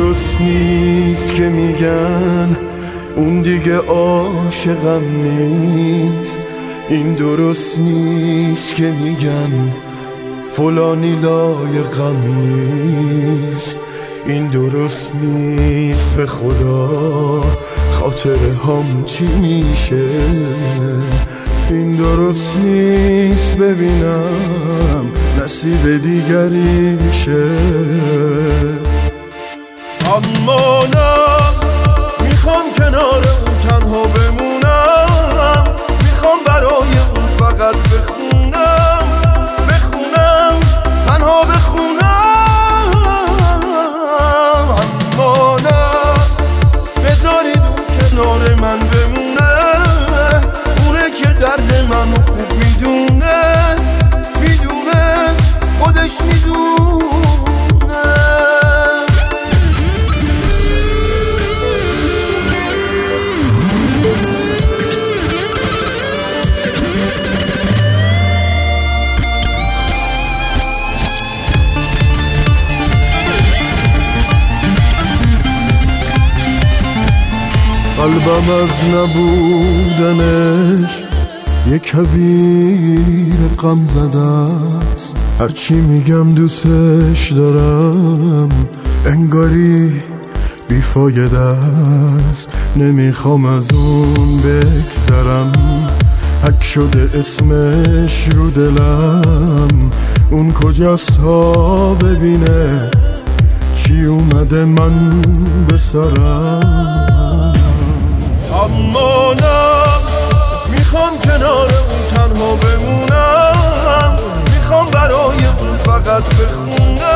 درست نیست که میگن اون دیگه عاشقم نیست. این درست نیست که میگن فلانی لایقم نیست. این درست نیست به خدا خاطره هم چی میشه. این درست نیست ببینم نصیب دیگریشه. اما نه میخوام کنار اون تنها بمونم. میخوام برای اون فقط بخونم تنها بخونم. اما نه بذارید اون کنار من بمونه. اونه که درد منو خوب میدونه خودش میدونه. قلبم از نبودنش یک کویر غم زده است. هرچی میگم دوستش دارم انگاری بیفایده است. نمیخوام از اون بگذرم، حک شده اسمش رو دلم. اون کجاست تا ببینه چی اومده من به سرم. اما نه میخوام کنار اون تنها بمونم. میخوام برای اون فقط بخونم